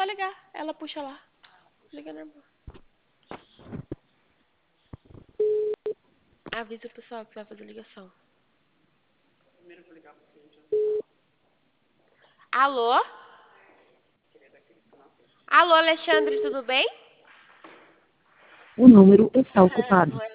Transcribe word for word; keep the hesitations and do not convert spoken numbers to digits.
só ligar. Ela puxa lá. Liga normal. Avisa o pessoal que vai fazer ligação. Alô? Alô, Alexandre, tudo bem? O número está ocupado.